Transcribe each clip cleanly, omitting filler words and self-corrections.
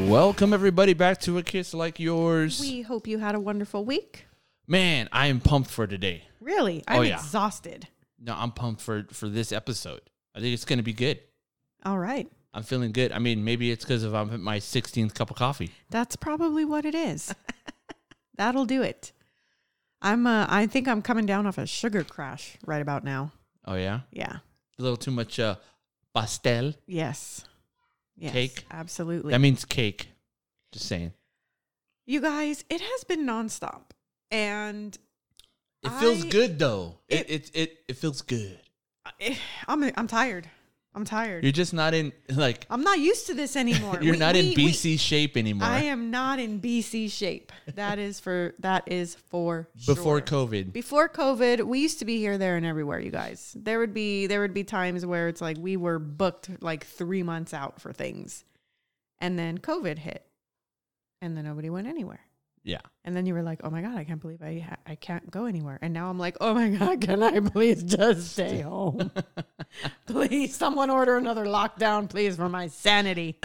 Welcome, everybody, back to A Kiss Like Yours. We hope you had a wonderful week. Man, I am pumped for today. Really? I'm exhausted. No, I'm pumped for this episode. I think it's going to be good. All right. I'm feeling good. I mean, maybe it's because I'm at my 16th cup of coffee. That's probably what it is. That'll do it. I think I'm coming down off a sugar crash right about now. Oh, yeah? Yeah. A little too much pastel. Yes. Cake. Absolutely. That means cake. Just saying. You guys, it has been nonstop. And it feels good, though. It feels good. I'm tired. I'm tired. You're just not in, like... I'm not used to this anymore. You're not in BC shape anymore. I am not in BC shape. That is for sure. Before COVID. Before COVID, we used to be here, there, and everywhere, you guys. There would be times where it's like we were booked like 3 months out for things. And then COVID hit. And then nobody went anywhere. Yeah. And then you were like, oh my God, I can't believe I can't go anywhere. And now I'm like, oh my God, can I please just stay home? Please, someone order another lockdown, please, for my sanity.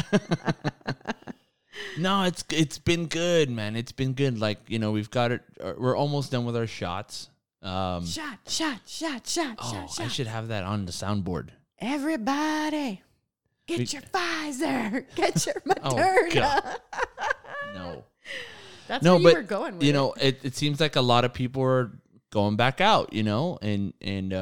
No, it's been good, man. It's been good. Like, we've got it. We're almost done with our shots. Shot. I should have that on the soundboard. Everybody, get your Pfizer. Get your Moderna. Oh, no. That's where you were going with it seems like a lot of people are going back out, and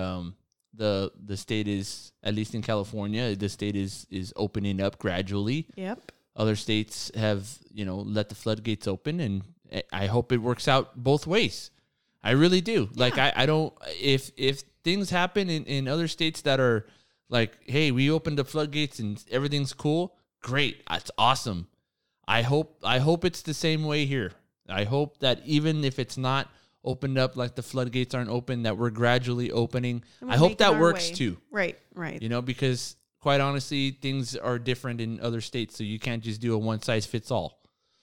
the state is, at least in California, the state is opening up gradually. Yep. Other states have, let the floodgates open, and I hope it works out both ways. I really do. Yeah. Like, I don't, if things happen in other states that are like, hey, we opened the floodgates and everything's cool, great. That's awesome. I hope it's the same way here. I hope that even if it's not opened up, like the floodgates aren't open, that we're gradually opening. I hope that works too. Right. Because quite honestly, things are different in other states, so you can't just do a one size fits all.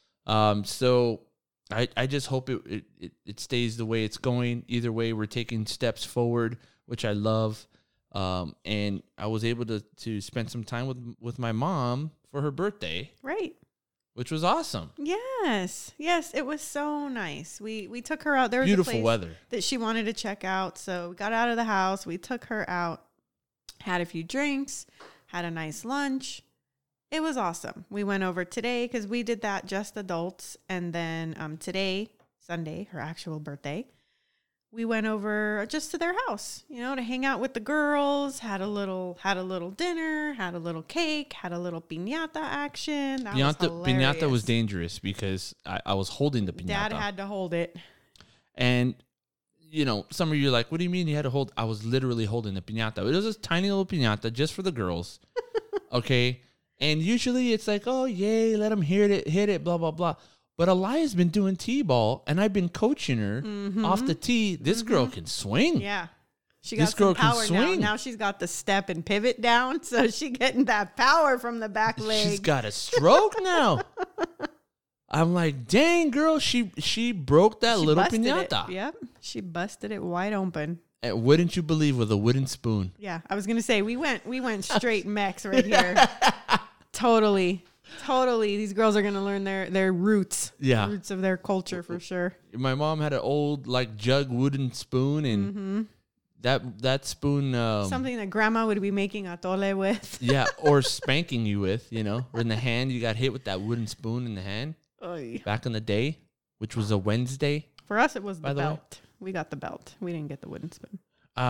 So I just hope it stays the way it's going. Either way, we're taking steps forward, which I love. And I was able to spend some time with my mom for her birthday. Right. Which was awesome. Yes, it was so nice. We took her out. There was beautiful a place weather that she wanted to check out. So we got out of the house. We took her out, had a few drinks, had a nice lunch. It was awesome. We went over today because we did that just adults. And then today, Sunday, her actual birthday, we went over just to their house, to hang out with the girls, had a little dinner, had a little cake, had a little piñata action. Piñata was dangerous because I was holding the piñata. Dad had to hold it. And, some of you are like, what do you mean you had to hold? I was literally holding the piñata. It was a tiny little piñata just for the girls. Okay. And usually it's like, oh, yay, let them hit it, blah, blah, blah. But Elia's been doing T-ball, and I've been coaching her off the tee. This girl can swing. Yeah. She got some power now. Now she's got the step and pivot down, so she's getting that power from the back leg. She's got a stroke now. I'm like, dang, girl, she broke that little piñata. Yep. She busted it wide open. And wouldn't you believe, with a wooden spoon? Yeah. I was going to say, we went straight Mex right here. Totally. These girls are going to learn their roots. Yeah. Roots of their culture for sure. My mom had an old jug wooden spoon, and that spoon... something that grandma would be making atole with. Yeah, or spanking you with, or in the hand. You got hit with that wooden spoon in the hand. Oy. Back in the day, which was a Wednesday. For us, it was the belt. We got the belt. We didn't get the wooden spoon.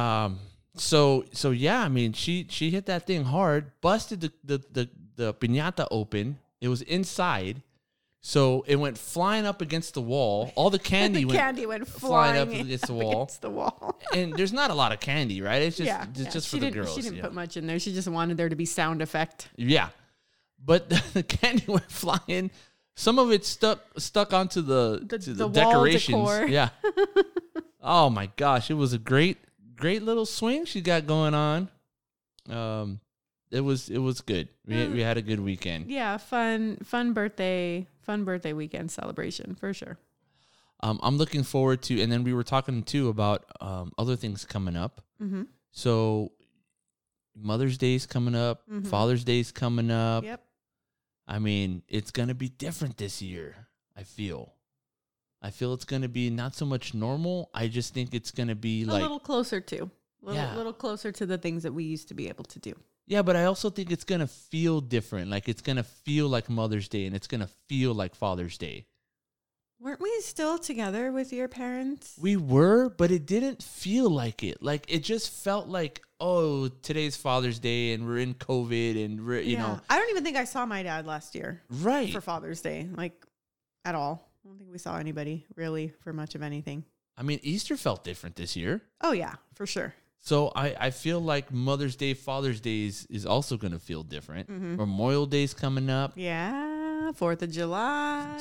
So yeah, I mean, she hit that thing hard, busted the piñata open. It was inside, so it went flying up against the wall. All the candy went flying up against the wall. And there's not a lot of candy, right? It's just just for the girls. She didn't put much in there. She just wanted there to be sound effect. Yeah, but the candy went flying. Some of it stuck onto the decorations. Decor. Yeah. Oh my gosh, it was a great little swing she got going on. It was good. We had a good weekend. Yeah, fun birthday weekend celebration for sure. I'm looking forward to, and then we were talking too about other things coming up. Mm-hmm. So Mother's Day's coming up, Father's Day's coming up. Yep. I mean, it's going to be different this year, I feel. It's going to be not so much normal. I just think it's going to be a like little closer to. Yeah. Little closer to the things that we used to be able to do. Yeah, but I also think it's going to feel different. Like it's going to feel like Mother's Day and it's going to feel like Father's Day. Weren't we still together with your parents? We were, but it didn't feel like it. Like it just felt like, oh, today's Father's Day and we're in COVID and we're, you know. I don't even think I saw my dad last year. Right. For Father's Day, like at all. I don't think we saw anybody really for much of anything. I mean, Easter felt different this year. Oh, yeah, for sure. So I feel like Mother's Day, Father's Day is also going to feel different. Memorial Day's coming up. Yeah, 4th of July.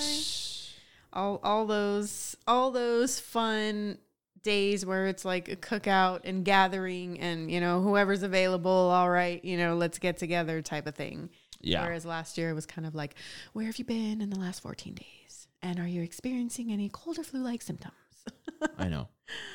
All those fun days where it's like a cookout and gathering and, you know, whoever's available, all right, you know, let's get together type of thing. Yeah. Whereas last year it was kind of like, where have you been in the last 14 days? And are you experiencing any cold or flu-like symptoms? I know.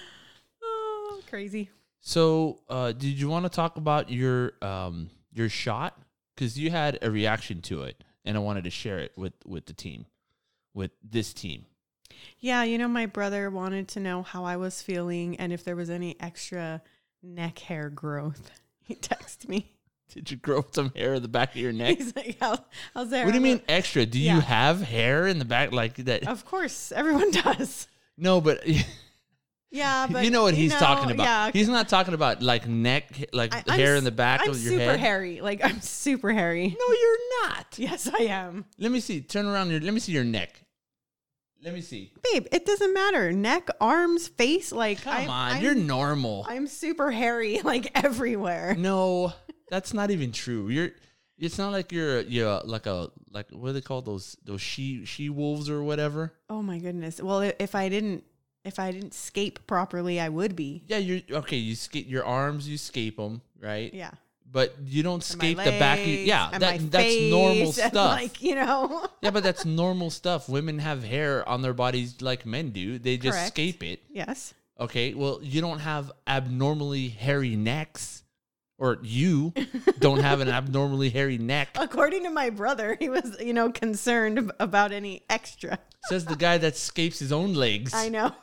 Oh, crazy. So, did you want to talk about your shot? Because you had a reaction to it, and I wanted to share it with the team, with this team. Yeah, you know, my brother wanted to know how I was feeling and if there was any extra neck hair growth. He texted me. Did you grow some hair in the back of your neck? He's like, how's there? What do you mean extra? Do you have hair in the back like that? Of course, everyone does. No, but yeah, but you know what he's talking about. Yeah. He's not talking about like neck, like hair in the back of your head. I'm super hairy. Like I'm super hairy. No, you're not. Yes, I am. Let me see. Turn around. Let me see your neck. Let me see. Babe, it doesn't matter. Neck, arms, face. Like, Come on, you're normal. I'm super hairy, like everywhere. No, that's not even true. It's not like you're like what do they call those she wolves or whatever. Oh my goodness. Well, if I didn't scape properly, I would be. Yeah, you're okay. You skate your arms. You scape them, right? Yeah. But you don't scape legs, the back. That's normal stuff. Like, you know. Yeah, but that's normal stuff. Women have hair on their bodies like men do. They just Correct. scape it. Yes. Okay. Well, you don't have abnormally hairy necks, or you don't have an abnormally hairy neck. According to my brother, he was, you know, concerned about any extra. Says the guy that scapes his own legs. I know.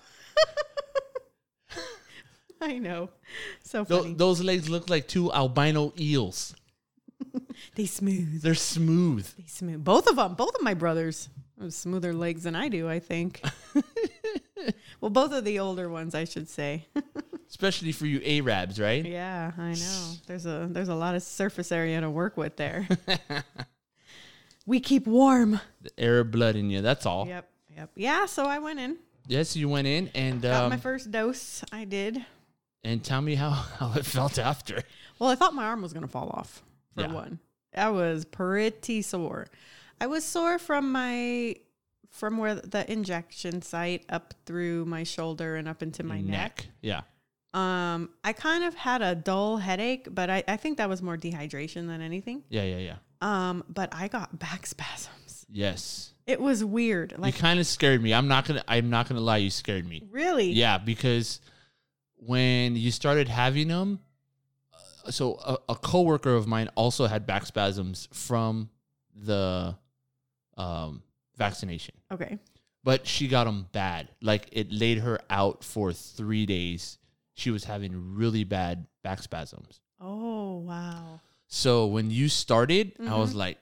I know. So funny. Those legs look like two albino eels. They smooth. They're smooth. They smooth. Both of them. Both of my brothers have smoother legs than I do, I think. Well, both of the older ones, I should say. Especially for you Arabs, right? Yeah, I know. There's a lot of surface area to work with there. We keep warm. The Arab blood in you. That's all. Yep. Yeah, so I went in. Yes, you went in and Got my first dose. I did. And tell me how it felt after. Well, I thought my arm was going to fall off, for Yeah. one. I was pretty sore. I was sore from where the injection site up through my shoulder and up into my neck. Yeah. I kind of had a dull headache, but I think that was more dehydration than anything. Yeah. But I got back spasms. Yes. It was weird. You kind of scared me. I'm not gonna lie, you scared me. Really? Yeah, because when you started having them, so a coworker of mine also had back spasms from the vaccination. Okay. But she got them bad. Like it laid her out for 3 days. She was having really bad back spasms. Oh, wow. So when you started, I was like,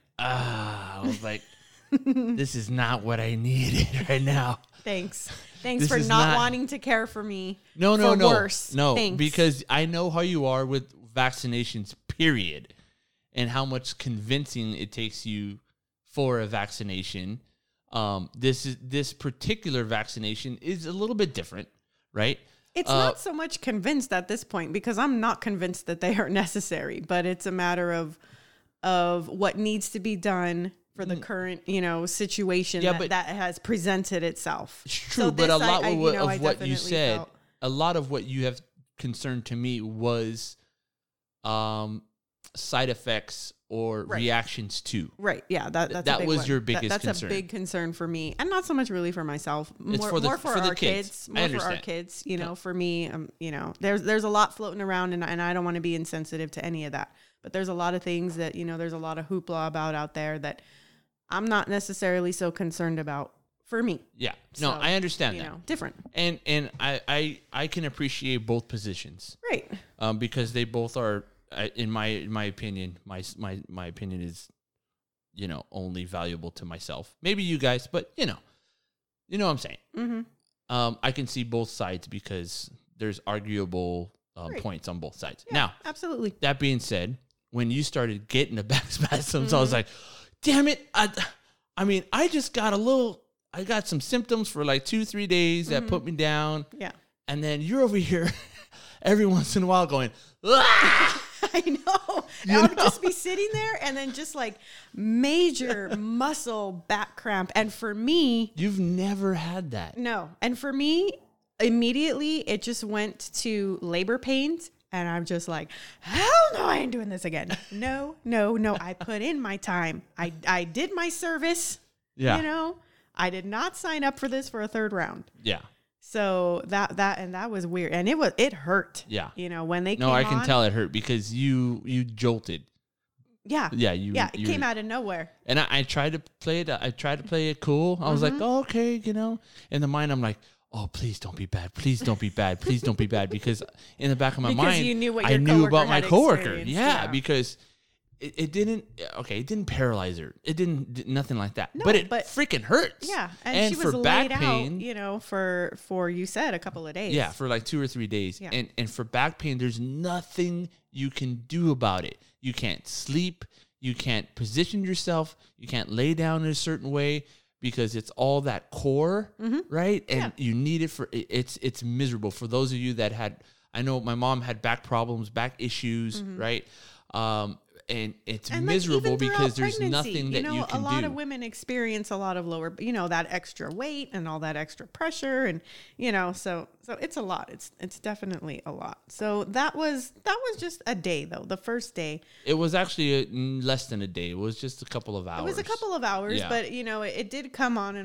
this is not what I needed right now. Thanks This for is not wanting to care for me. No. Worse. No, Thanks. because I know how you are with vaccinations, period, and how much convincing it takes you for a vaccination. This particular vaccination is a little bit different, right? It's not so much convinced at this point because I'm not convinced that they are necessary, but it's a matter of what needs to be done for the current, situation that has presented itself. It's true, So but this, a lot I of what you definitely said, felt- a lot of what you have concerned to me was side effects or reactions to. Right. Yeah. That's That a big was one. your biggest That's concern. a big concern for me, and not so much really for myself. It's More for the our kids. I More for our understand. kids. For me, there's a lot floating around, and I don't want to be insensitive to any of that. But there's a lot of things that there's a lot of hoopla about out there that I'm not necessarily so concerned about for me. Yeah. No, So, I understand You that. know, different. And I can appreciate both positions. Right. Because they both are, in my opinion, my opinion is, you know, only valuable to myself. Maybe you guys, but you know what I'm saying. Mm-hmm. I can see both sides because there's arguable Right. points on both sides. Yeah, Now, absolutely. that being said, when you started getting the back spasms, I was like, damn it. I mean, I got some symptoms for like 2-3 days that put me down. Yeah. And then you're over here every once in a while going, ah! I know. I would just be sitting there and then just like major muscle back cramp. And for me, You've never had that. no. And for me, immediately it just went to labor pains. And I'm just like, hell no, I ain't doing this again. No. I put in my time. I did my service. Yeah. You know, I did not sign up for this for a third round. Yeah. So that was weird. And it hurt. Yeah. You know, when they No, came I can on, tell it hurt because you jolted. Yeah. Yeah. It came out of nowhere. And I tried to play it. I tried to play it cool. I was like, oh, okay, you know. In the mind, I'm like, oh, please don't be bad. Please don't be bad. Please don't be bad. Because in the back of my Because mind, you knew what I your knew coworker about my had coworker. experienced, Yeah, yeah. because it didn't paralyze her. It did nothing like that. No, but it but- freaking hurts. Yeah. And she was for back laid pain, out, you know, for you said a couple of days. yeah, for like 2 or 3 days. Yeah. And for back pain, there's nothing you can do about it. You can't sleep. You can't position yourself. You can't lay down in a certain way because it's all that core, right? And Yeah. you need it for it's miserable. For those of you that I know my mom had back problems, back issues, right? And it's And like, miserable even throughout because there's pregnancy, nothing that you a can lot do. of women experience a lot of lower, that extra weight and all that extra pressure, and so it's a lot. It's definitely a lot. So that was just a day though. The first day, It was actually less than a day. It was just a couple of hours. it was a couple of hours, Yeah. but it did come on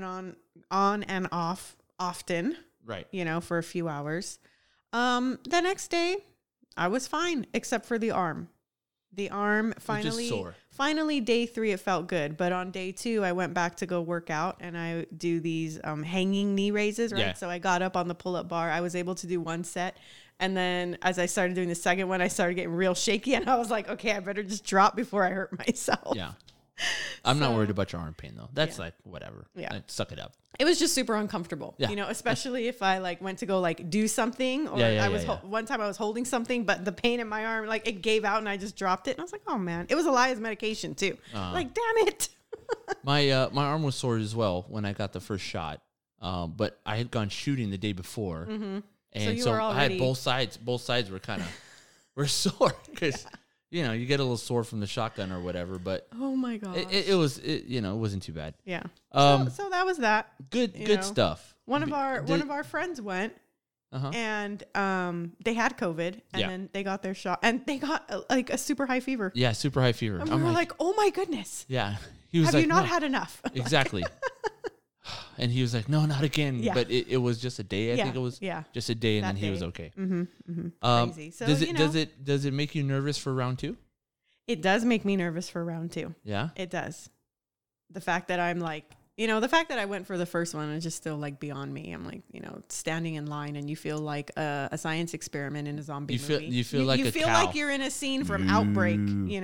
and off often. Right. For a few hours. The next day, I was fine except for the arm. The arm sore. finally day 3, it felt good. But on day 2, I went back to go work out and I do these hanging knee raises, right? Yeah. So I got up on the pull-up bar. I was able to do one set. And then as I started doing the second one, I started getting real shaky and I was like, okay, I better just drop before I hurt myself. Yeah. I'm not So- worried about your arm pain though. That's Yeah. like whatever. Yeah. Like, suck it up. It was just super uncomfortable, Yeah. especially if I went to go do something or one time I was holding something, but the pain in my arm, it gave out and I just dropped it. And I was like, oh man, it was Elias medication too. Damn it. My arm was sore as well when I got the first shot. But I had gone shooting the day before. And you so were I had already- both sides were kind of were sore because you get a little sore from the shotgun or whatever, but Oh my God. it wasn't too bad. Yeah. Um, So that was that. Good You good know, stuff. One of Did- our friends went Uh-huh. and they had COVID and Yeah. then they got their shot and they got a super high fever. Yeah, super high fever. And we I'm were like, oh my goodness. yeah. He was Have like, you not "No." had enough? Exactly. And he was like, no, not again. Yeah. But it was just a day. I Yeah, think it was yeah. just a day, and That then he was day. okay. Crazy. So, Does it make you nervous for round 2? It does make me nervous for round 2. Yeah. It does. The fact that I'm the fact that I went for the first one is just still beyond me. I'm standing in line and you feel like a science experiment in a zombie movie. You feel like you a feel cow. like you're in a scene from Outbreak,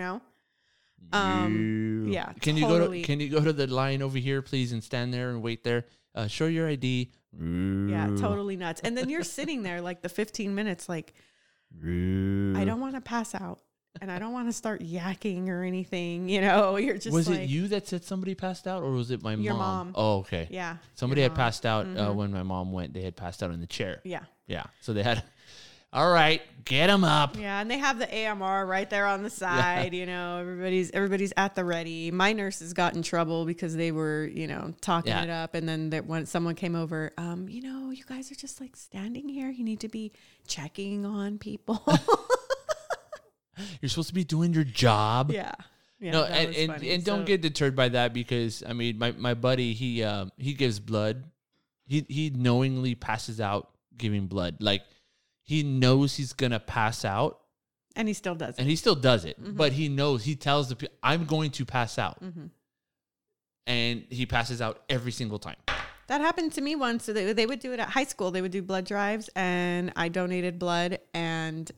yeah, Can totally. you go to the line over here, please, and stand there and wait there? Show your ID. Yeah, totally nuts. And then you're sitting there the 15 minutes I don't want to pass out and I don't want to start yakking or anything, you're just Was it you that said somebody passed out, or was it my Your mom? mom. Oh, okay. Yeah. Somebody your had mom. passed out when my mom went. They had passed out in the chair. Yeah. Yeah. So they had, all right, get them up. Yeah, and they have the AMR right there on the side. Everybody's at the ready. My nurses got in trouble because they were, talking Yeah. it up, and then when someone came over, you guys are just standing here. You need to be checking on people. You're supposed to be doing your job. Yeah. No, that was and funny. don't So- get deterred by that because I mean my buddy he gives blood. He knowingly passes out giving blood. Like he knows he's gonna pass out and he still does it. and he still does it. But he knows, he tells the people, I'm going to pass out. and he passes out every single time. That happened to me once. So they would do it at high school. They would do blood drives, and I donated blood, and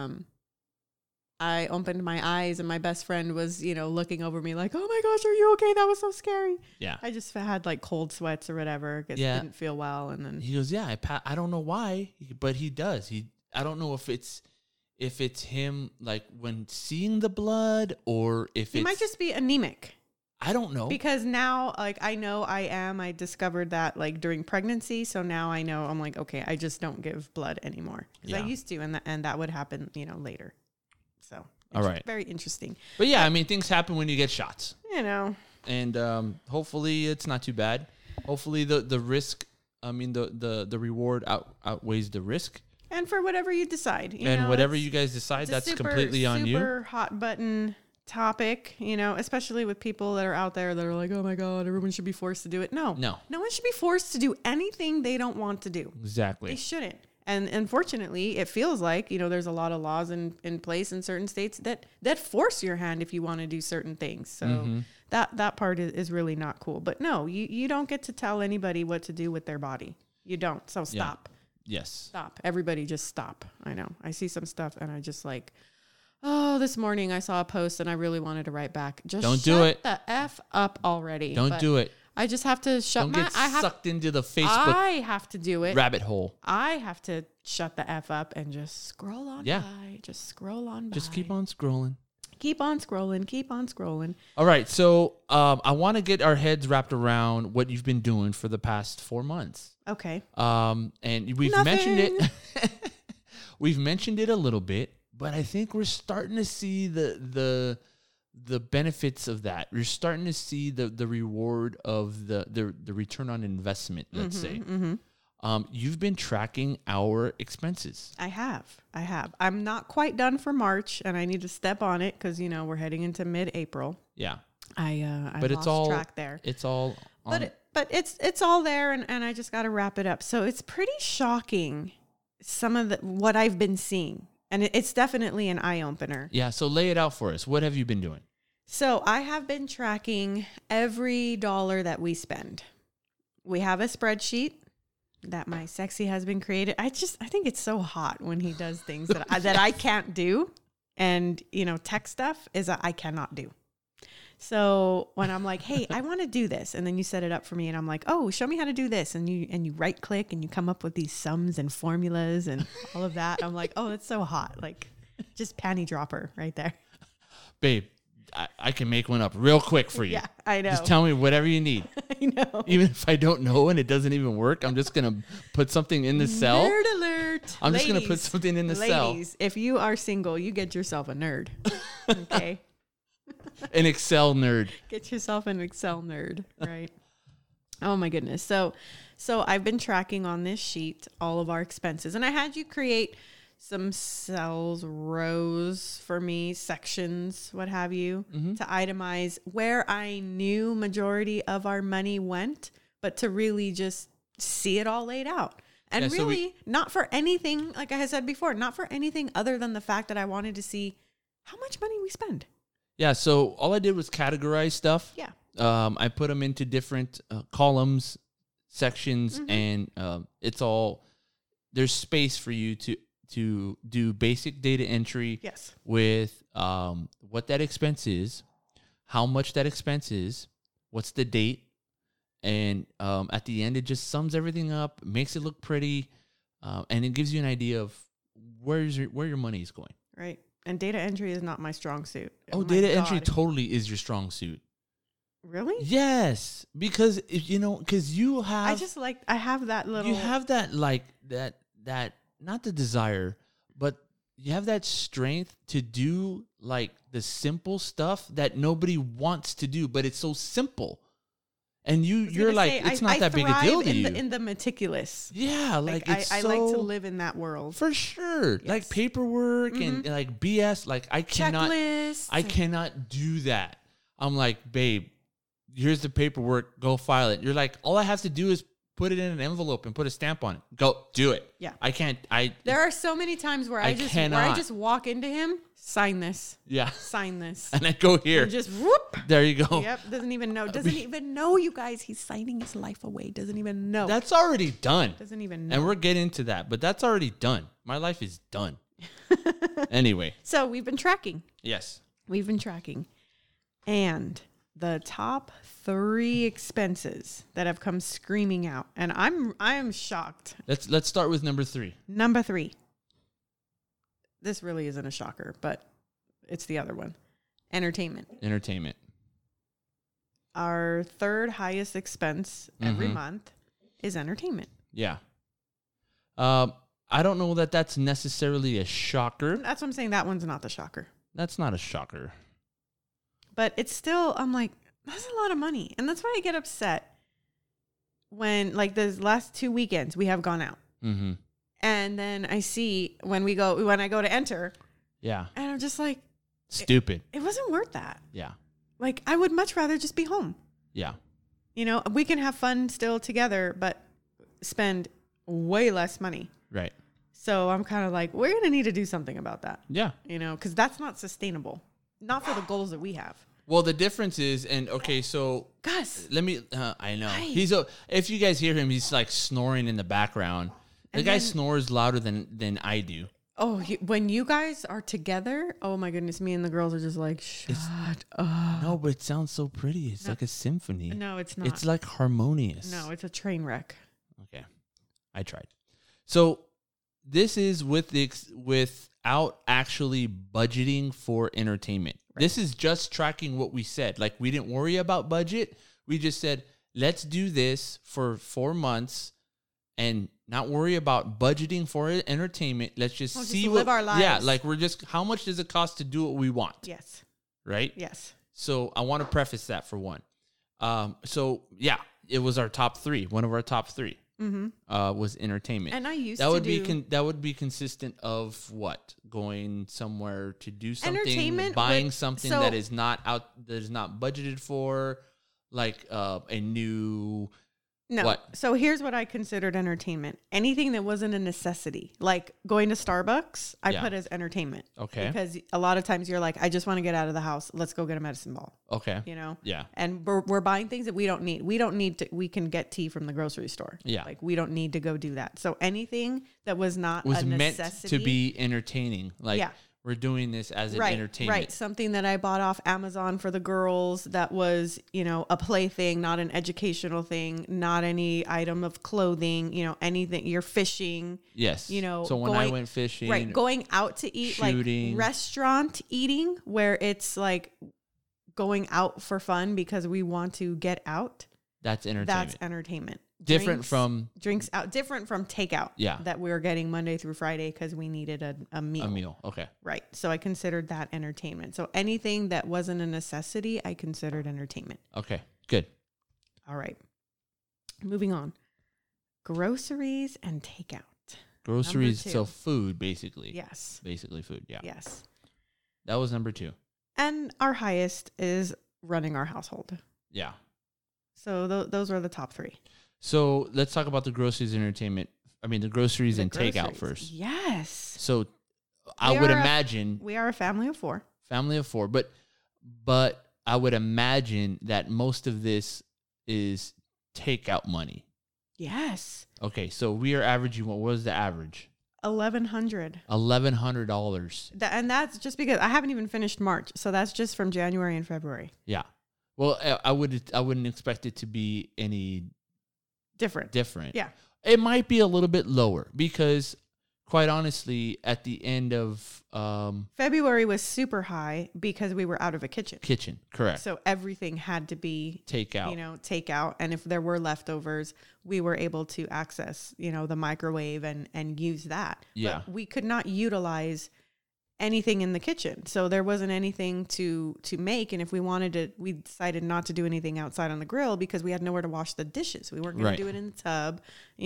I opened my eyes, and my best friend was, looking over me like, "Oh my gosh, are you okay? That was so scary." Yeah. I just had like cold sweats or whatever. Because didn't feel well, and then he goes, "Yeah, I don't know why, but he does. I don't know if it's him like when seeing the blood, or if he might just be anemic." I don't know. Because now, like, I know I discovered that, like, during pregnancy. So now I know, I'm like, okay, I just don't give blood anymore. Because I used to, and that would happen, later. So, all right. Very interesting. But yeah, I mean, things happen when you get shots. And hopefully it's not too bad. Hopefully the risk, the reward outweighs the risk. And for whatever you decide. Whatever you guys decide, that's completely on you. Super hot button topic, especially with people that are out there that are like, "Oh my God, everyone should be forced to do it." No one should be forced to do anything they don't want to do. Exactly. They shouldn't. And unfortunately, it feels like, there's a lot of laws in place in certain states that force your hand if you want to do certain things. So that part is really not cool. But no, you don't get to tell anybody what to do with their body. You don't. So stop. Yeah. Yes. Stop. Everybody just stop. I know. I see some stuff and I just like, oh, this morning I saw a post and I really wanted to write back. Just don't shut do it. The F up already. Don't do it. I just have to shut Don't get sucked into the Facebook I have to do it. rabbit hole. I have to shut the F up and just scroll on by. Just scroll on by. Just keep on scrolling. Keep on scrolling. Keep on scrolling. All right. So I want to get our heads wrapped around what you've been doing for the past 4 months. Okay. And we've mentioned it. We've mentioned it a little bit, but I think we're starting to see the benefits of that. We're starting to see the reward of the return on investment, let's say. You've been tracking our expenses. I have. I'm not quite done for March, and I need to step on it because, we're heading into mid-April. Yeah. I but lost it's all track there. It's all on. But it's all there, and I just got to wrap it up. So it's pretty shocking, some of what I've been seeing. And it's definitely an eye-opener. Yeah, so lay it out for us. What have you been doing? So I have been tracking every dollar that we spend. We have a spreadsheet that my sexy husband created. I think it's so hot when he does things that I can't do. And, tech stuff is I cannot do. So when I'm like, "Hey, I want to do this," and then you set it up for me, and I'm like, "Oh, show me how to do this," and you right click and you come up with these sums and formulas and all of that. I'm like, "Oh, it's so hot!" Like, just panty dropper right there. Babe, I can make one up real quick for you. Yeah, I know. Just tell me whatever you need. I know. Even if I don't know and it doesn't even work, I'm just gonna put something in the cell. Nerd alert! I'm just gonna put something in the cell. Ladies, if you are single, you get yourself a nerd. Okay. An Excel nerd. Get yourself an Excel nerd, right? Oh my goodness. So I've been tracking on this sheet all of our expenses, and I had you create some cells, rows for me, sections, what have you, to itemize where I knew majority of our money went, but to really just see it all laid out. And really not for anything, like I had said before, not for anything other than the fact that I wanted to see how much money we spend. Yeah, so all I did was categorize stuff. Yeah. I put them into different columns, sections, and it's all, there's space for you to do basic data entry. Yes. With what that expense is, how much that expense is, what's the date, and at the end it just sums everything up, makes it look pretty, and it gives you an idea of where your money is going. Right. And data entry is not my strong suit. Oh, data entry totally is your strong suit. Really? Yes, because you have. I have that little. You have that that not the desire, but you have that strength to do like the simple stuff that nobody wants to do, but it's so simple. And you're like, it's not that big a deal to you. In the meticulous. Yeah, like it's I like to live in that world. For sure. Yes. Like paperwork and like BS, like I cannot do that. I'm like, babe, here's the paperwork, go file it. You're like, all I have to do is put it in an envelope and put a stamp on it. Go do it. Yeah. I can't. There are so many times where I just walk into him, sign this, Yeah. sign this, And I go here. and just whoop. There you go. Yep. Doesn't even know, you guys. He's signing his life away. Doesn't even know. That's already done. Doesn't even know. And we're getting to that, but that's already done. My life is done. Anyway. So we've been tracking. Yes. We've been tracking. And the top 3 expenses that have come screaming out. And I am shocked. Let's start with number 3. Number 3. This really isn't a shocker, but it's the other one. Entertainment. Entertainment. Our 3rd highest expense every month is entertainment. Yeah. I don't know that that's necessarily a shocker. That's what I'm saying. That one's not the shocker. That's not a shocker. But it's still, I'm like, that's a lot of money. And that's why I get upset when, like, the last 2 weekends we have gone out. Mm-hmm. And then I see when I go to enter. Yeah. And I'm just like. Stupid. It wasn't worth that. Yeah. Like, I would much rather just be home. Yeah. You know, we can have fun still together, but spend way less money. Right. So I'm kind of like, we're going to need to do something about that. Yeah. You know, because that's not sustainable. Not for the goals that we have. Well, the difference is, and okay, so Gus. let me. I know Hi. if you guys hear him, he's like snoring in the background. The guy snores louder than I do. Oh, when you guys are together, oh my goodness, me and the girls are just like, shut up. No, but it sounds so pretty. It's like a symphony. No, it's not. It's like harmonious. No, it's a train wreck. Okay, I tried. So this is without actually budgeting for entertainment. Right. This is just tracking what we said. Like, we didn't worry about budget. We just said, let's do this for 4 months and not worry about budgeting for entertainment. Let's just live our lives. Yeah, like how much does it cost to do what we want? Yes. Right? Yes. So I want to preface that for one. So yeah, it was our top 3. One of our top 3 was entertainment. And I used that to would do... that would be consistent of what? Going somewhere to do something, entertainment, buying something that is not budgeted for, like a new... No. What? So here's what I considered entertainment. Anything that wasn't a necessity, like going to Starbucks, I put as entertainment. Okay. Because a lot of times you're like, I just want to get out of the house. Let's go get a medicine ball. Okay. You know? Yeah. And we're buying things that we don't need. We don't need to, we can get tea from the grocery store. Yeah. Like, we don't need to go do that. So anything that was not a necessity. Meant to be entertaining. Like, we're doing this as an entertainment. Right. Something that I bought off Amazon for the girls that was, you know, a play thing, not an educational thing, not any item of clothing, you know, anything. You're fishing. Yes. You know, so when I went fishing. Right. Going out to eat, shooting. Like restaurant eating, where it's like going out for fun because we want to get out. That's entertainment. That's entertainment. Different from takeout. Yeah. That we were getting Monday through Friday because we needed a meal. A meal. Okay. Right. So I considered that entertainment. So anything that wasn't a necessity, I considered entertainment. Okay. Good. All right. Moving on. Groceries and takeout. Groceries, so food, basically. Yes. Basically food. Yeah. Yes. That was number 2. And our highest is running our household. Yeah. So those are the top 3. So let's talk about the groceries and entertainment. I mean, the groceries and takeout first. Yes. So I would imagine we are a family of 4. Family of 4, but I would imagine that most of this is takeout money. Yes. Okay, so we are averaging, what was the average? $1,100. $1,100. And that's just because I haven't even finished March. So that's just from January and February. Yeah. Well, I wouldn't expect it to be any different. Yeah. It might be a little bit lower because, quite honestly, at the end of February was super high because we were out of a kitchen. Correct. So everything had to be takeout. And if there were leftovers, we were able to access, the microwave and use that. Yeah. But we could not utilize anything in the kitchen. So there wasn't anything to make. And if we wanted to, we decided not to do anything outside on the grill because we had nowhere to wash the dishes. We weren't going to do it in the tub,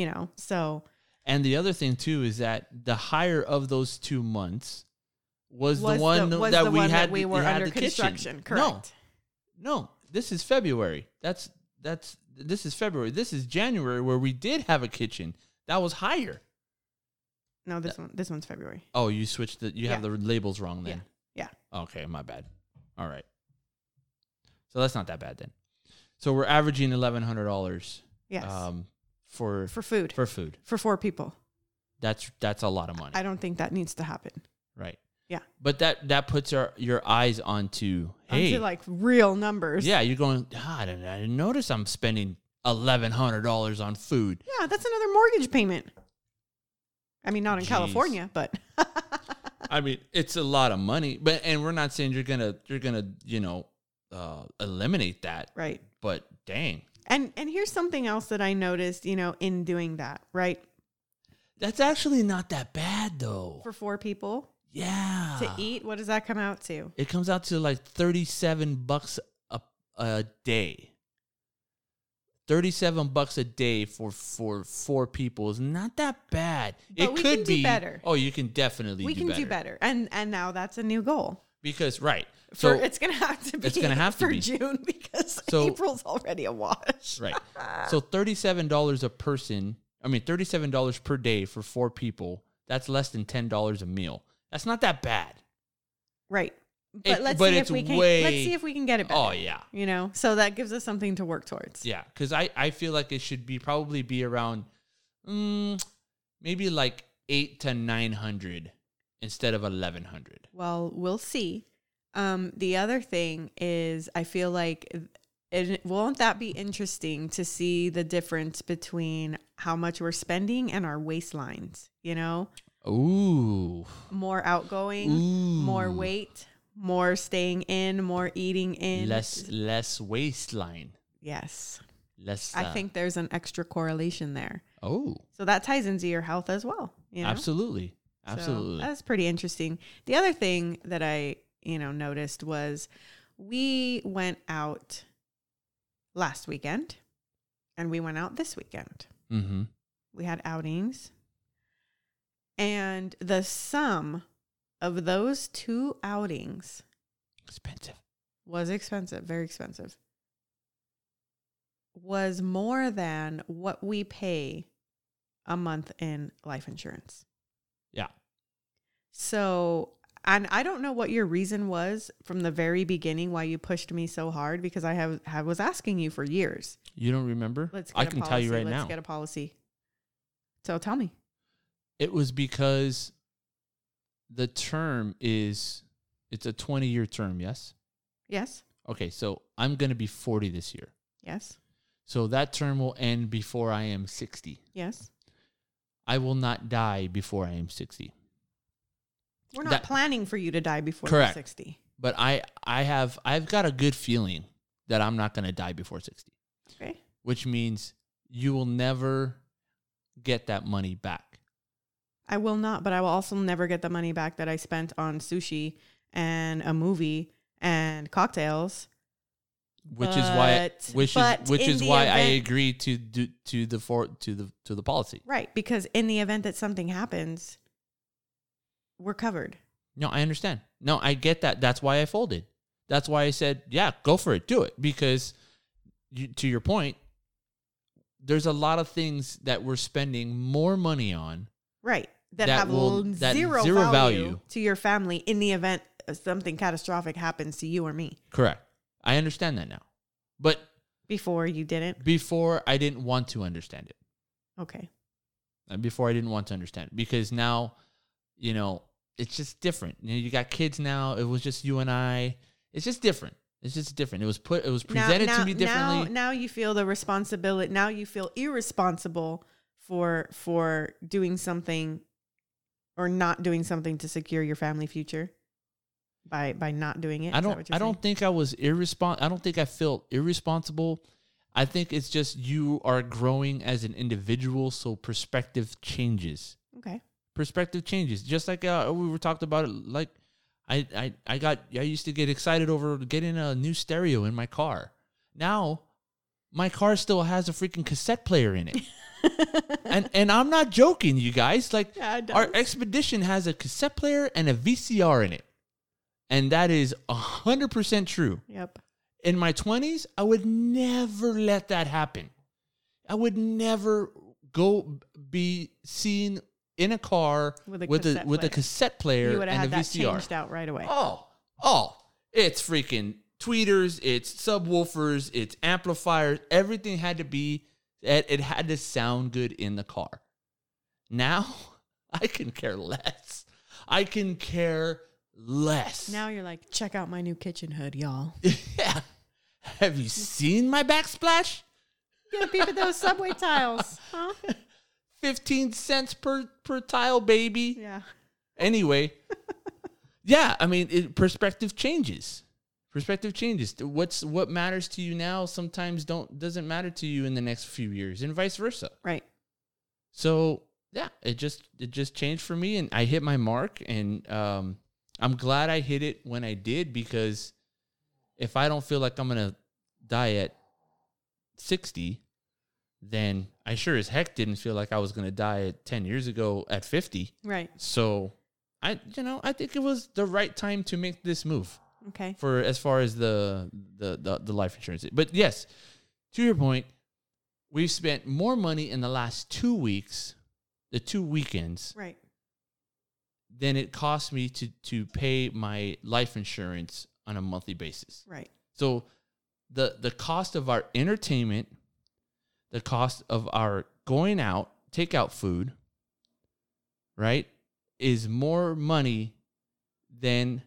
so. And the other thing too, is that the higher of those 2 months was the one that we were under construction. Correct. No, this is February. That's this is February. This is January where we did have a kitchen. That was higher. No, this one's February. Oh, you switched you have the labels wrong then. Yeah. Okay, my bad. All right. So that's not that bad then. So we're averaging $1,100. Yes. For food. For food. For 4 people. That's a lot of money. I don't think that needs to happen. Right. Yeah. But that puts your eyes onto onto like real numbers. Yeah, you're going, I didn't notice I'm spending $1,100 on food. Yeah, that's another mortgage payment. I mean, not in California, but I mean, it's a lot of money. And we're not saying you're gonna eliminate that. Right. But dang. And here's something else that I noticed, in doing that, right? That's actually not that bad though. For 4 people. Yeah. To eat, what does that come out to? It comes out to like $37 a day. $37 a day for 4 people is not that bad. But we can do better. Oh, you can definitely we do can better. do better. And now that's a new goal. Because so it's gonna have to be for June because April's already a wash. Right. So $37 a person. I mean $37 per day for 4 people. That's less than $10 a meal. That's not that bad. Right. But let's see if we can get it better. Oh yeah. So that gives us something to work towards. Yeah, because I feel like it should probably be around maybe like 800 to 900 instead of 1,100. Well, we'll see. The other thing is, I feel like won't that be interesting to see the difference between how much we're spending and our waistlines? Ooh. More outgoing, more weight, more staying in, more eating in. Less waistline. Yes. Less. I think there's an extra correlation there. Oh. So that ties into your health as well. Absolutely. So that's pretty interesting. The other thing that I, noticed was we went out last weekend and we went out this weekend. Mm-hmm. We had outings. And the sum of those 2 outings was expensive, very expensive, was more than what we pay a month in life insurance. Yeah. So, and I don't know what your reason was from the very beginning why you pushed me so hard, because I was asking you for years. You don't remember? I can tell you right now. Let's get a policy. So tell me. It was because the term it's a 20-year term, yes? Yes. Okay, so I'm going to be 40 this year. Yes. So that term will end before I am 60. Yes. I will not die before I am 60. We're not planning for you to die before correct. You're 60. But I've got a good feeling that I'm not going to die before 60. Okay. Which means you will never get that money back. I will not, but I will also never get the money back that I spent on sushi and a movie and cocktails. Which is why I agree to the policy. Right, because in the event that something happens, we're covered. No, I understand. No, I get that. That's why I folded. That's why I said, yeah, go for it. Do it. Because to your point, there's a lot of things that we're spending more money on. Right. That have zero value to your family in the event something catastrophic happens to you or me. Correct. I understand that now. But before you didn't? Before I didn't want to understand it. Okay. Before I didn't want to understand it. Because now, it's just different. You got kids now. It was just you and I. It's just different. It was presented to me differently. Now you feel the responsibility. Now you feel irresponsible for doing something or not doing something to secure your family future by not doing it. I don't think I was irresponsible. I don't think I felt irresponsible. I think it's just you are growing as an individual, so perspective changes. Okay. Perspective changes. Just like we were talking about it, like I used to get excited over getting a new stereo in my car. Now my car still has a freaking cassette player in it. and I'm not joking, you guys. Like, our Expedition has a cassette player and a VCR in it. And that is 100% true. Yep. In my 20s, I would never let that happen. I would never go be seen in a car with a cassette player You would have and had a that VCR. changed out right away. Oh, it's freaking tweeters, it's subwoofers, it's amplifiers. Everything had to be, it had to sound good in the car. Now, I can care less. I can care less. Now you're like, check out my new kitchen hood, y'all. Yeah. Have you seen my backsplash? Get a peep at those subway tiles, huh? 15 cents per tile, baby. Yeah. Anyway, yeah, I mean, perspective changes. Perspective changes. What matters to you now sometimes doesn't matter to you in the next few years, and vice versa. Right. So yeah, it just changed for me, and I hit my mark, and I'm glad I hit it when I did, because if I don't feel like I'm gonna die at 60, then I sure as heck didn't feel like I was gonna die 10 years ago at 50. Right. So I think it was the right time to make this move. Okay. For as far as the life insurance. But yes, to your point, we've spent more money in the last 2 weeks, the 2 weekends, Right. than it cost me to pay my life insurance on a monthly basis. Right. So the cost of our entertainment, the cost of our going out, takeout food, right, is more money than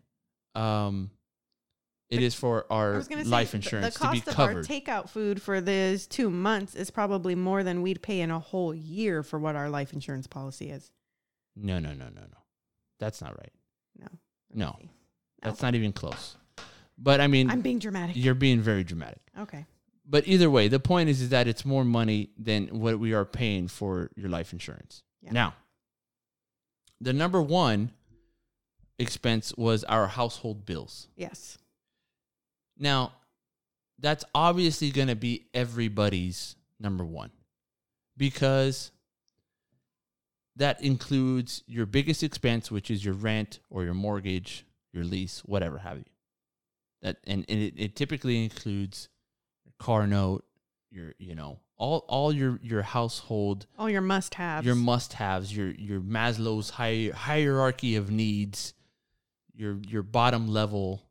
it is for our life insurance to be covered. The cost of our takeout food for these 2 months is probably more than we'd pay in a whole year for what our life insurance policy is. No. That's not right. No. See. That's not even close. But I mean, I'm being dramatic. You're being very dramatic. Okay. But either way, the point is that it's more money than what we are paying for your life insurance. Yeah. Now, the number one expense was our household bills. Yes. Now, that's obviously going to be everybody's number one, because that includes your biggest expense, which is your rent or your mortgage, your lease, whatever have you. That and it typically includes your car note, your all your household, all your must-haves, your Maslow's hierarchy of needs, your bottom level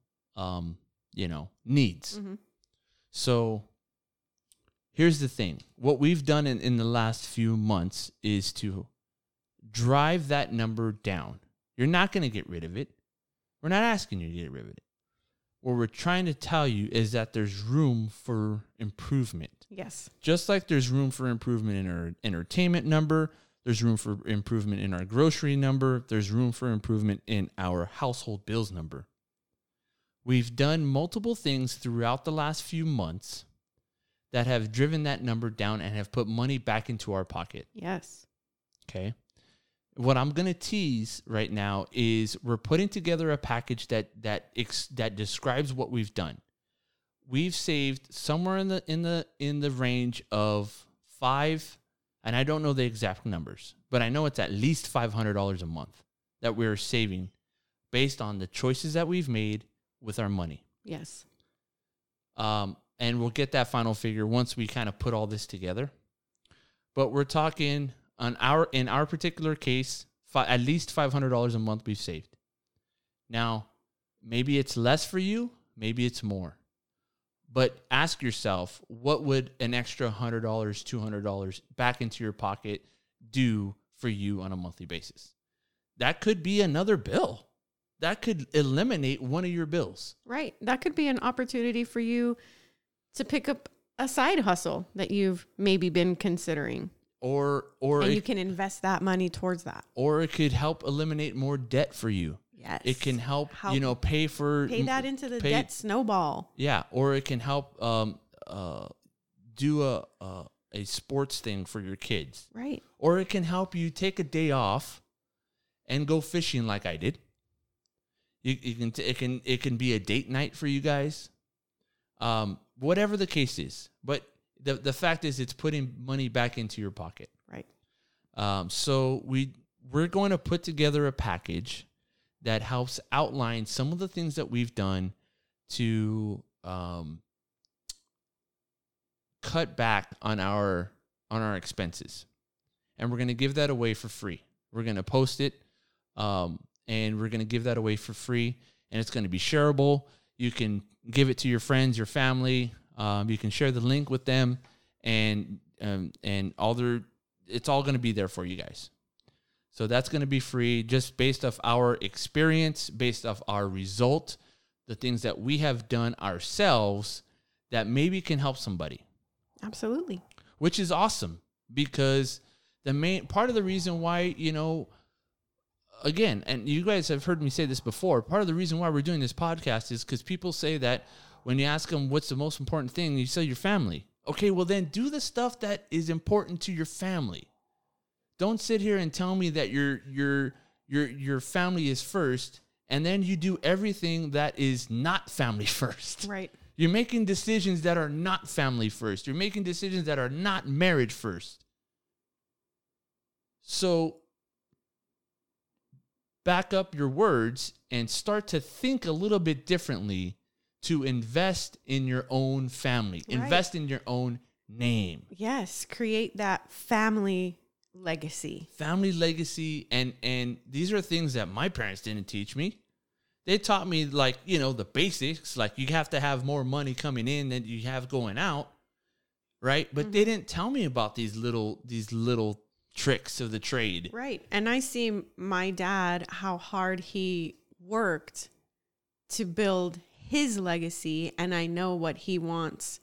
needs. Mm-hmm. So here's the thing. What we've done in the last few months is to drive that number down. You're not going to get rid of it. We're not asking you to get rid of it. What we're trying to tell you is that there's room for improvement. Yes. Just like there's room for improvement in our entertainment number, there's room for improvement in our grocery number, there's room for improvement in our household bills number. We've done multiple things throughout the last few months that have driven that number down and have put money back into our pocket. Yes. Okay. What I'm going to tease right now is we're putting together a package that describes what we've done. We've saved somewhere in the range of $5, and I don't know the exact numbers, but I know it's at least $500 a month that we're saving based on the choices that we've made with our money. Yes. And we'll get that final figure once we kind of put all this together. But we're talking in our particular case, at least $500 a month we've saved. Now, maybe it's less for you, maybe it's more. But ask yourself, what would an extra $100, $200 back into your pocket do for you on a monthly basis? That could be another bill. That could eliminate one of your bills. Right. That could be an opportunity for you to pick up a side hustle that you've maybe been considering. Or and you can invest that money towards that. Or it could help eliminate more debt for you. Yes. It can help pay that into the debt snowball. Yeah. Or it can help do a sports thing for your kids. Right. Or it can help you take a day off and go fishing like I did. It can be a date night for you guys. Whatever the case is. But the fact is it's putting money back into your pocket. Right. So we're going to put together a package that helps outline some of the things that we've done to cut back on our expenses, and we're going to give that away for free. We're going to post it, and we're going to give that away for free, and it's going to be shareable. You can give it to your friends, your family. You can share the link with them, and it's all going to be there for you guys. So that's going to be free, just based off our experience, based off our result, the things that we have done ourselves that maybe can help somebody. Absolutely. Which is awesome, because the main part of the reason why, again, and you guys have heard me say this before, part of the reason why we're doing this podcast is because people say that when you ask them what's the most important thing, you say your family. Okay, well then do the stuff that is important to your family. Don't sit here and tell me that your family is first, and then you do everything that is not family first. Right. You're making decisions that are not family first. You're making decisions that are not marriage first. So back up your words and start to think a little bit differently to invest in your own family. Right. Invest in your own name. Yes, create that family legacy. Family legacy, and these are things that my parents didn't teach me. They taught me, like, the basics, like you have to have more money coming in than you have going out, right? But they didn't tell me about these little tricks of the trade. Right. And I see my dad, how hard he worked to build his legacy, and I know what he wants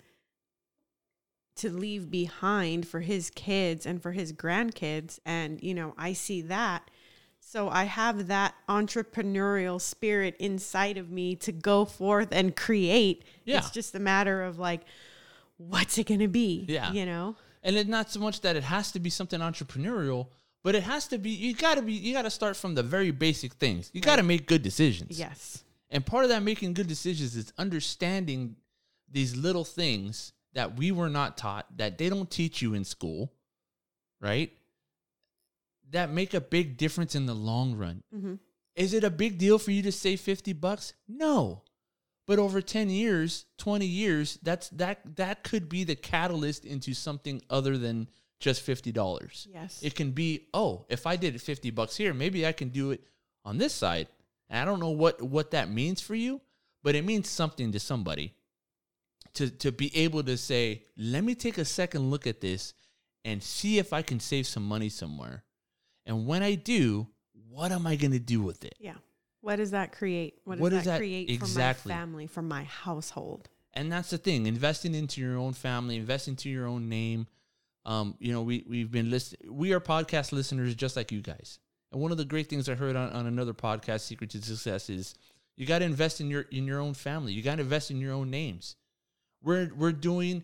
to leave behind for his kids and for his grandkids. And, I see that. So I have that entrepreneurial spirit inside of me to go forth and create. Yeah. It's just a matter of like, what's it going to be? Yeah. And it's not so much that it has to be something entrepreneurial, but it has to be, you got to start from the very basic things. You got to make good decisions. Yes. And part of that making good decisions is understanding these little things that we were not taught, that they don't teach you in school, right? That make a big difference in the long run. Mm-hmm. Is it a big deal for you to save $50? No. But over 10 years, 20 years, that could be the catalyst into something other than just $50. Yes. It can be, if I did $50 here, maybe I can do it on this side. And I don't know what that means for you, but it means something to somebody to be able to say, let me take a second look at this and see if I can save some money somewhere. And when I do, what am I going to do with it? Yeah. What does that create? What does that create exactly for my family, for my household? And that's the thing, investing into your own family, invest into your own name. We've been we are podcast listeners just like you guys. And one of the great things I heard on another podcast, Secret to Success, is you got to invest in your own family. You got to invest in your own names. We are doing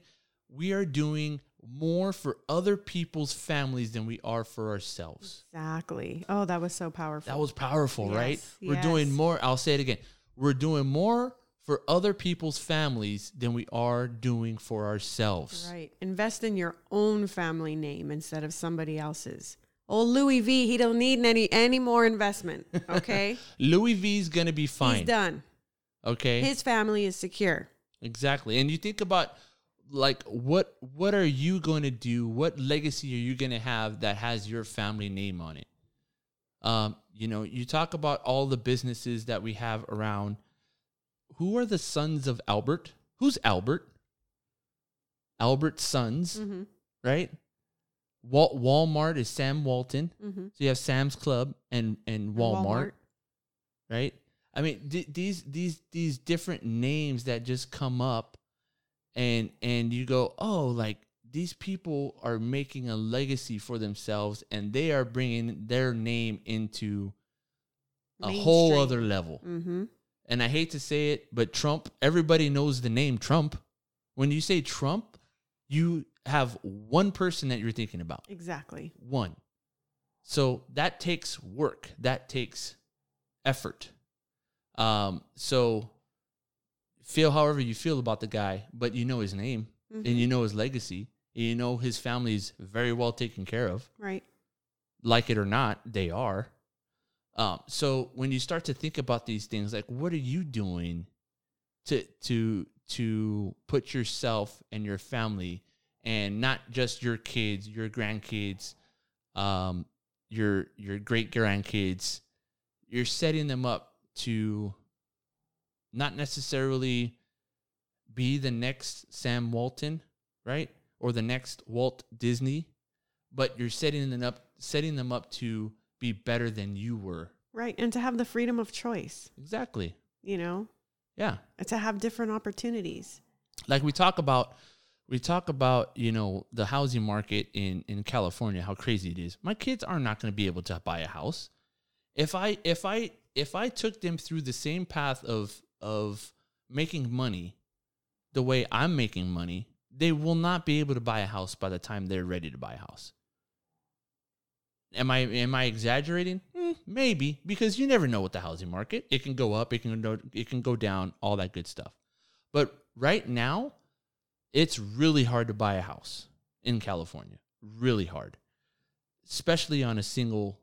more for other people's families than we are for ourselves. Exactly. Oh, that was so powerful. That was powerful, yes, right? Yes. We're doing more. I'll say it again. We're doing more for other people's families than we are doing for ourselves. Right. Invest in your own family name instead of somebody else's. Old Louis V, he don't need any more investment, okay? Louis V's going to be fine. He's done. Okay? His family is secure. Exactly. And you think about, like, what are you going to do? What legacy are you going to have that has your family name on it? You talk about all the businesses that we have around. Who are the sons of Albert? Who's Albert? Albert's sons, right? Walmart is Sam Walton. Mm-hmm. So you have Sam's Club and Walmart, right? I mean, these different names that just come up, and you go, oh, like, these people are making a legacy for themselves, and they are bringing their name into a whole other level. Mm-hmm. And I hate to say it, but Trump, everybody knows the name Trump. When you say Trump, you have one person that you're thinking about. Exactly. One. So that takes work. That takes effort. So feel however you feel about the guy, but you know his name, and you know his legacy, and you know his family's very well taken care of. Right. Like it or not, they are. So when you start to think about these things, like, what are you doing to put yourself and your family and not just your kids, your grandkids, your great grandkids. You're setting them up to not necessarily be the next Sam Walton, right? Or the next Walt Disney, but you're setting them up to be better than you were. Right. And to have the freedom of choice. Exactly. You know? Yeah. And to have different opportunities. Like we talk about, you know, the housing market in California, how crazy it is. My kids are not going to be able to buy a house. If I took them through the same path of making money the way I'm making money, they will not be able to buy a house by the time they're ready to buy a house. Am I exaggerating? Maybe, because you never know with the housing market. It can go up, it can go down, all that good stuff. But right now, it's really hard to buy a house in California. Really hard, especially on a single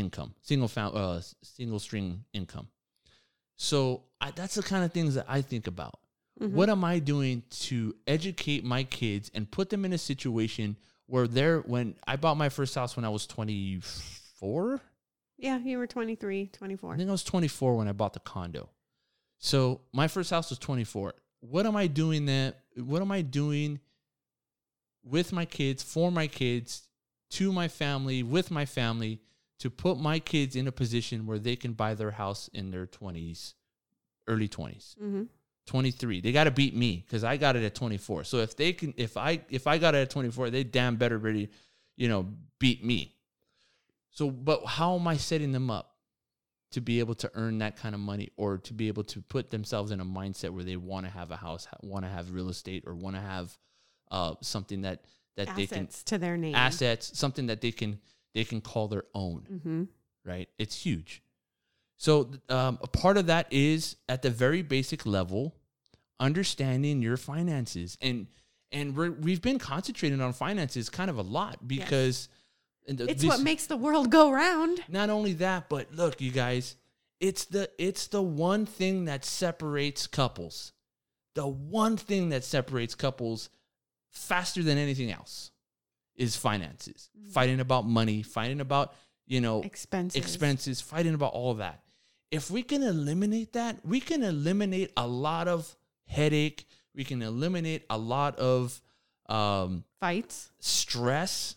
string income. So that's the kind of things that I think about. Mm-hmm. What am I doing to educate my kids and put them in a situation where when I bought my first house when I was 24? Yeah, you were 23, 24. I think I was 24 when I bought the condo. So my first house was 24. What am I doing What am I doing with my kids, for my kids, to my family, with my family, to put my kids in a position where they can buy their house in their 20s, early 20s, 23. They got to beat me because I got it at 24. So if I got it at 24, they damn better really, beat me. So, but how am I setting them up to be able to earn that kind of money, or to be able to put themselves in a mindset where they want to have a house, want to have real estate, or want to have something that assets they can to their name, assets, something that they can call their own, right? It's huge. So a part of that is at the very basic level, understanding your finances, and we've been concentrating on finances kind of a lot because it's what makes the world go round. Not only that, but look, you guys, it's the one thing that separates couples. The one thing that separates couples faster than anything else is finances. Fighting about money, fighting about, expenses, fighting about all of that. If we can eliminate that, we can eliminate a lot of headache. We can eliminate a lot of fights, stress,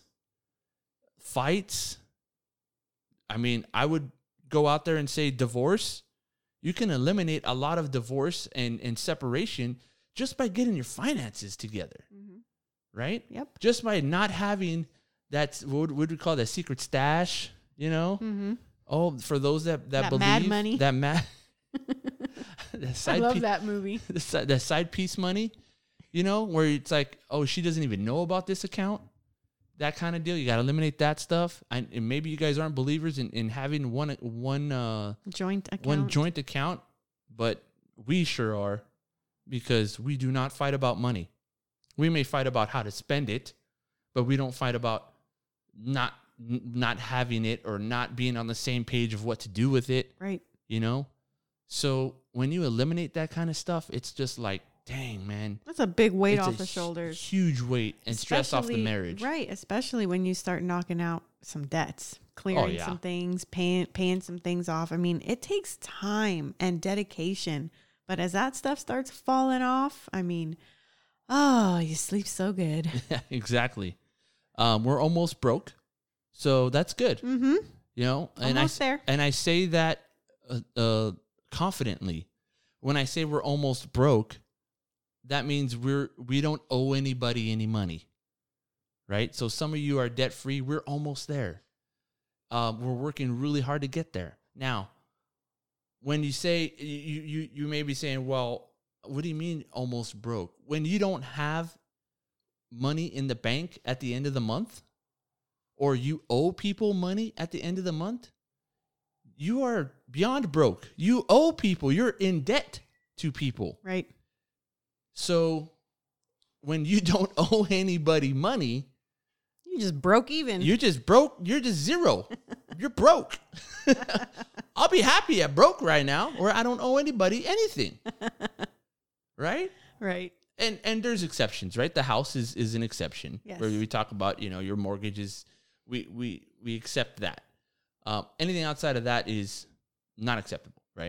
fights. I mean, I would go out there and say divorce. You can eliminate a lot of divorce and separation just by getting your finances together, right? Yep. Just by not having that, what would we call that, secret stash, Oh, for those that believe mad money, that mad. I love that movie. The side piece money, where it's like, oh, she doesn't even know about this account. That kind of deal. You got to eliminate that stuff. And maybe you guys aren't believers in having one joint account, but we sure are, because we do not fight about money. We may fight about how to spend it, but we don't fight about not having it or not being on the same page of what to do with it. Right. So when you eliminate that kind of stuff, it's just like, dang, man. That's a big weight off the shoulders. Huge weight and stress off the marriage. Right. Especially when you start knocking out some debts, clearing some things, paying some things off. I mean, it takes time and dedication. But as that stuff starts falling off, I mean, you sleep so good. Yeah, exactly. We're almost broke. So that's good. Mm-hmm. Almost there. And I say that confidently. When I say we're almost broke, that means we don't owe anybody any money, right? So some of you are debt free. We're almost there. We're working really hard to get there. Now, when you say you may be saying, well, what do you mean almost broke? When you don't have money in the bank at the end of the month, or you owe people money at the end of the month, you are beyond broke. You owe people. You're in debt to people. Right. So when you don't owe anybody money, you just broke even. You're just broke. You're just zero. You're broke. I'll be happy at broke right now, or I don't owe anybody anything. Right? Right. and there's exceptions, right? The house is an exception. Yes. Where we talk about, your mortgages, we accept that. Anything outside of that is not acceptable, right?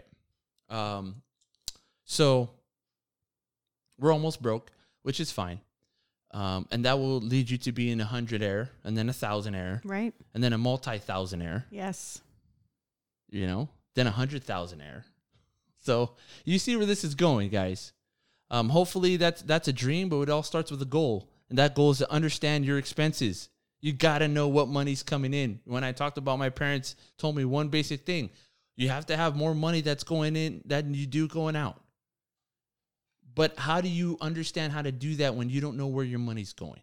So we're almost broke, which is fine. And that will lead you to be in 100-aire and then 1,000-aire. Right. And then a multi-1,000-aire, Yes. then 100,000-aire. So you see where this is going, guys. Hopefully that's a dream, but it all starts with a goal. And that goal is to understand your expenses. You got to know what money's coming in. When I talked about, my parents told me one basic thing. You have to have more money that's going in than you do going out. But how do you understand how to do that when you don't know where your money's going?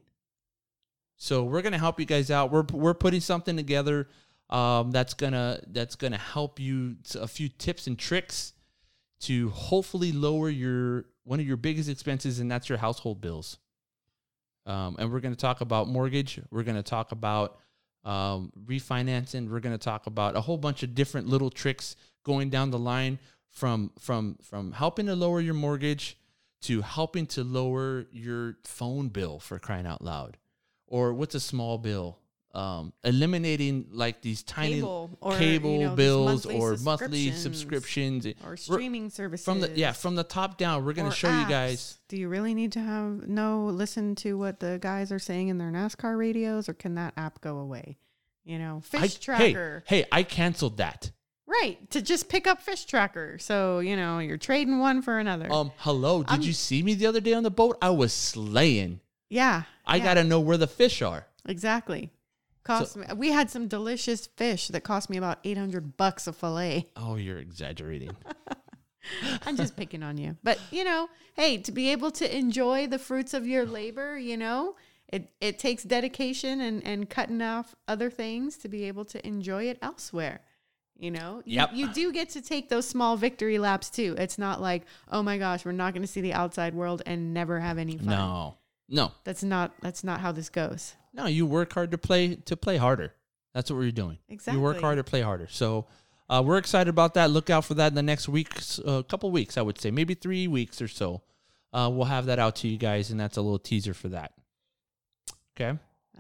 So we're gonna help you guys out. We're putting something together that's gonna help you. A few tips and tricks to hopefully lower one of your biggest expenses, and that's your household bills. And we're gonna talk about mortgage. We're gonna talk about refinancing. We're gonna talk about a whole bunch of different little tricks going down the line from helping to lower your mortgage to helping to lower your phone bill, for crying out loud. Or what's a small bill? Eliminating like these tiny cable bills or monthly subscriptions or streaming services. From the top down, we're going to show apps. You guys. Do you really need to listen to what the guys are saying in their NASCAR radios, or can that app go away? Fish Tracker. Hey, I canceled that. Right, to just pick up Fish Tracker. So, you're trading one for another. Hello, did you see me the other day on the boat? I was slaying. Yeah. I got to know where the fish are. Exactly. We had some delicious fish that cost me about $800 a fillet. Oh, you're exaggerating. I'm just picking on you. But, hey, to be able to enjoy the fruits of your labor, it takes dedication and cutting off other things to be able to enjoy it elsewhere. You do get to take those small victory laps too. It's not like, oh my gosh, we're not going to see the outside world and never have any fun. No. That's not how this goes. No, you work hard to play harder. That's what we're doing. Exactly. You work hard to play harder. So we're excited about that. Look out for that in the next couple weeks, I would say. Maybe 3 weeks or so. We'll have that out to you guys, and that's a little teaser for that. Okay?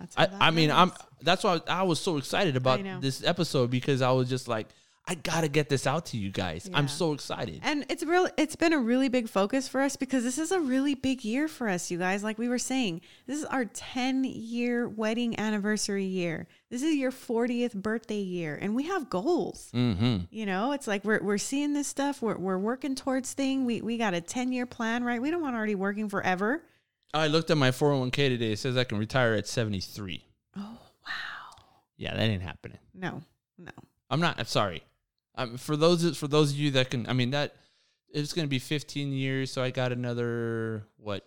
That's why I was so excited about this episode, because I was just like, I gotta get this out to you guys. Yeah. I'm so excited. And it's been a really big focus for us, because this is a really big year for us, you guys. Like we were saying, this is our 10-year wedding anniversary year. This is your 40th birthday year, and we have goals. Mm-hmm. It's like we're seeing this stuff. We're working towards things. We got a 10-year plan, right? We don't want already working forever. I looked at my 401k today. It says I can retire at 73. Oh, wow. Yeah, that ain't happening. No. I'm sorry. For those of you that can, that it's going to be 15 years. So I got another,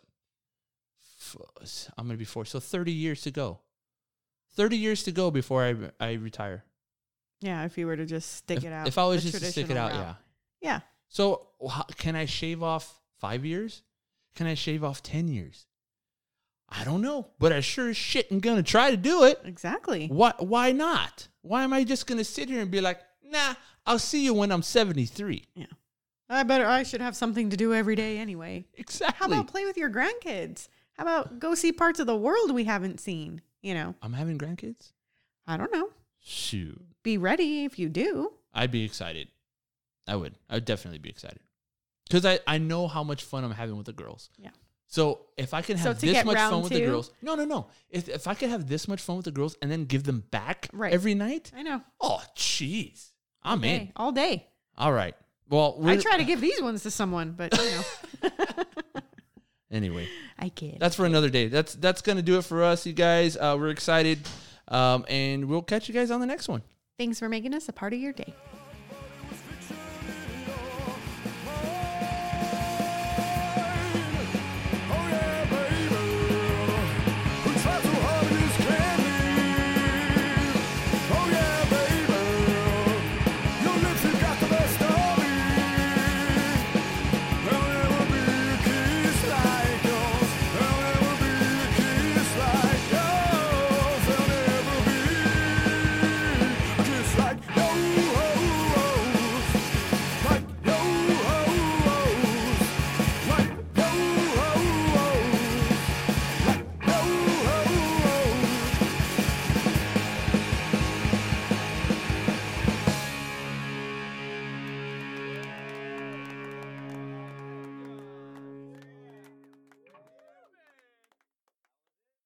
I'm going to be 4. So 30 years to go. 30 years to go before I retire. Yeah, if you were to just stick it out. If I was just to stick it out, route. Yeah. So can I shave off 5 years? Can I shave off 10 years? I don't know, but I sure as shit am going to try to do it. Exactly. Why not? Why am I just going to sit here and be like, nah, I'll see you when I'm 73. Yeah. I should have something to do every day anyway. Exactly. How about play with your grandkids? How about go see parts of the world we haven't seen? I'm having grandkids? I don't know. Shoot. Be ready if you do. I'd be excited. I would definitely be excited. Because I know how much fun I'm having with the girls. Yeah. So if I can have this much fun with the girls. No. If I could have this much fun with the girls and then give them back every night. I know. Oh, jeez. I'm in. All day. All right. Well, I try to give these ones to someone, but Anyway. I kid. That's for another day. That's going to do it for us, you guys. We're excited. And we'll catch you guys on the next one. Thanks for making us a part of your day.